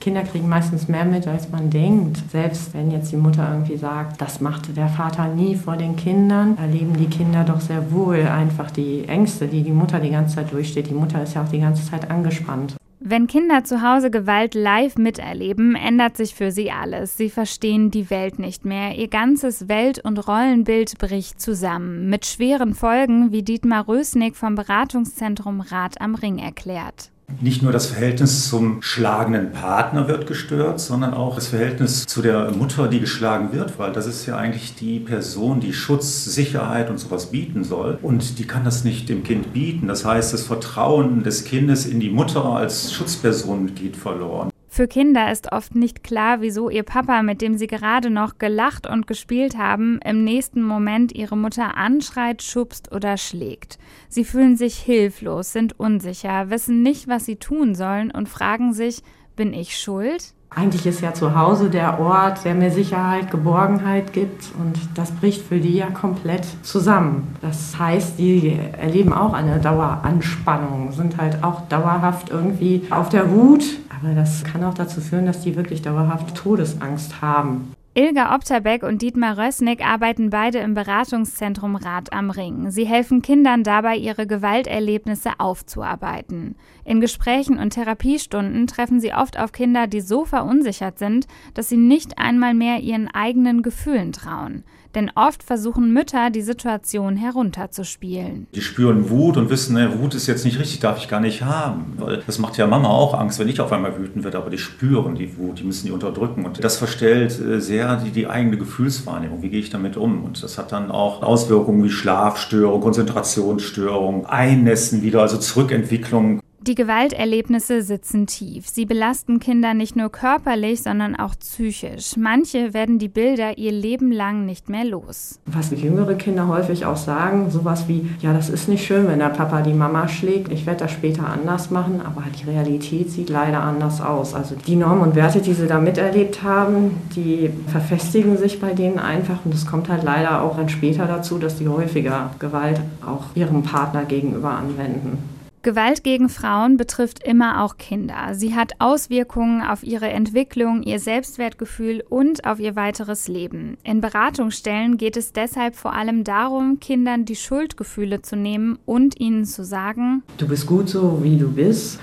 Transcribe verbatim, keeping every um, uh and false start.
Kinder kriegen meistens mehr mit, als man denkt. Selbst wenn jetzt die Mutter irgendwie sagt, das machte der Vater nie vor den Kindern, erleben die Kinder doch sehr wohl einfach die Ängste, die die Mutter die ganze Zeit durchsteht. Die Mutter ist ja auch die ganze Zeit angespannt. Wenn Kinder zu Hause Gewalt live miterleben, ändert sich für sie alles. Sie verstehen die Welt nicht mehr. Ihr ganzes Welt- und Rollenbild bricht zusammen. Mit schweren Folgen, wie Dietmar Rösnig vom Beratungszentrum Rat am Ring erklärt. Nicht nur das Verhältnis zum schlagenden Partner wird gestört, sondern auch das Verhältnis zu der Mutter, die geschlagen wird, weil das ist ja eigentlich die Person, die Schutz, Sicherheit und sowas bieten soll. Und die kann das nicht dem Kind bieten. Das heißt, das Vertrauen des Kindes in die Mutter als Schutzperson geht verloren. Für Kinder ist oft nicht klar, wieso ihr Papa, mit dem sie gerade noch gelacht und gespielt haben, im nächsten Moment ihre Mutter anschreit, schubst oder schlägt. Sie fühlen sich hilflos, sind unsicher, wissen nicht, was sie tun sollen und fragen sich, bin ich schuld? Eigentlich ist ja zu Hause der Ort, der mir Sicherheit, Geborgenheit gibt, und das bricht für die ja komplett zusammen. Das heißt, die erleben auch eine Daueranspannung, sind halt auch dauerhaft irgendwie auf der Hut, aber das kann auch dazu führen, dass die wirklich dauerhaft Todesangst haben. Ilga Opterbeck und Dietmar Rösnig arbeiten beide im Beratungszentrum Rat am Ring. Sie helfen Kindern dabei, ihre Gewalterlebnisse aufzuarbeiten. In Gesprächen und Therapiestunden treffen sie oft auf Kinder, die so verunsichert sind, dass sie nicht einmal mehr ihren eigenen Gefühlen trauen. Denn oft versuchen Mütter, die Situation herunterzuspielen. Die spüren Wut und wissen, ne, Wut ist jetzt nicht richtig, darf ich gar nicht haben. Weil das macht ja Mama auch Angst, wenn ich auf einmal wütend werde, aber die spüren die Wut, die müssen die unterdrücken. Und das verstellt sehr die, die eigene Gefühlswahrnehmung. Wie gehe ich damit um? Und das hat dann auch Auswirkungen wie Schlafstörung, Konzentrationsstörung, Einnässen wieder, also Zurückentwicklung. Die Gewalterlebnisse sitzen tief. Sie belasten Kinder nicht nur körperlich, sondern auch psychisch. Manche werden die Bilder ihr Leben lang nicht mehr los. Was jüngere Kinder häufig auch sagen, sowas wie, ja, das ist nicht schön, wenn der Papa die Mama schlägt. Ich werde das später anders machen, aber die Realität sieht leider anders aus. Also die Normen und Werte, die sie da miterlebt haben, die verfestigen sich bei denen einfach. Und es kommt halt leider auch dann später dazu, dass die häufiger Gewalt auch ihrem Partner gegenüber anwenden. Gewalt gegen Frauen betrifft immer auch Kinder. Sie hat Auswirkungen auf ihre Entwicklung, ihr Selbstwertgefühl und auf ihr weiteres Leben. In Beratungsstellen geht es deshalb vor allem darum, Kindern die Schuldgefühle zu nehmen und ihnen zu sagen: Du bist gut so, wie du bist.